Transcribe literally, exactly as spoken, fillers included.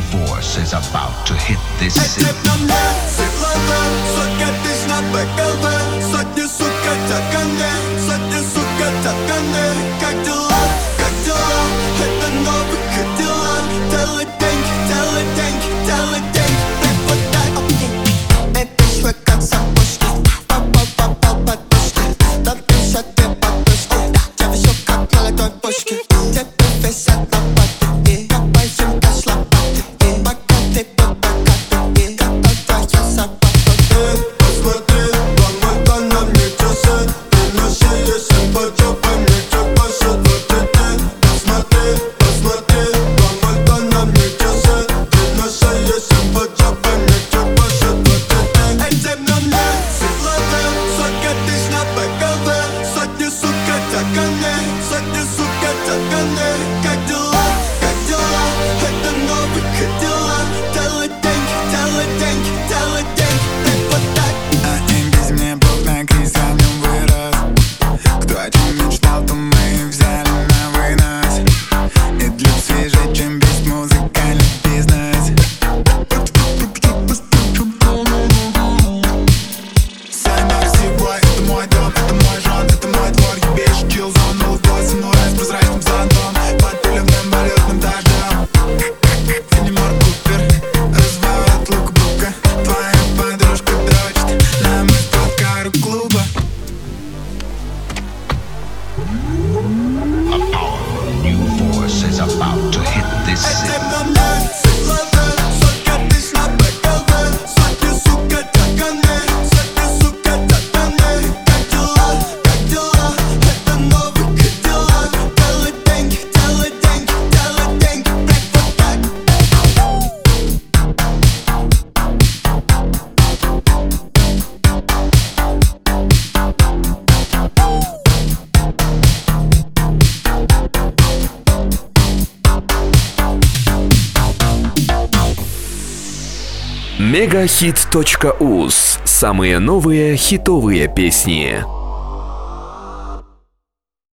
force is about to hit this city. Сотни, сука, такане, сотни, сука, такане. Как дела, как дела? Это новый Кадиллак. Делай деньги, делай деньги, делай деньги. Так вот так. Это швы как сапожки. Попал под подушки. Там пишет две подушки. Я вижу как молодой пушки. Тебе висят на патоке. Копай земля шлопатоке. Пока ты под покатоке. Готов твою собаку. Посмотри, вам на мне часы. Ты на шее всем поджопай. Мне чуть больше двадцати. Посмотри, посмотри, вам на мне часы. Ты на шее всем поджопай. Мне чуть больше двадцати. Этим нам нет светлоты. Сотка тысяч на БКВ. Сотни, сука, такане. Сотни, сука, такане. Как дела, как дела? Это новый Кадиллак. Делай деньги, делай деньги, делай деньги. Так вот так. А инвизи мне Бог на криз, я в нем вырос. Кто о чем мечтал, то мы взяли на вынос. И для свежей, чем весь музыкальный бизнес. Саммер Сибой, это мой дом, это мой жон, это мой двор. Ебешь, чилзон, молодой самурай с прозрачным зонтом. Под пулевным валютным дождем. Фенимор Купер, разворот лукбука. Твоя подружка дрочит на мой подкару клуба. A powerful new force is about to hit this city. Этим нам нет светлоты. Сотка тысяч на БКВ. Сотни, сука, такане. Сотни, сука, такане. Как дела, как дела? Это новый Кадиллак. Делай деньги, делай деньги, делай деньги. Так Мегахит точка уз. Самые новые хитовые песни.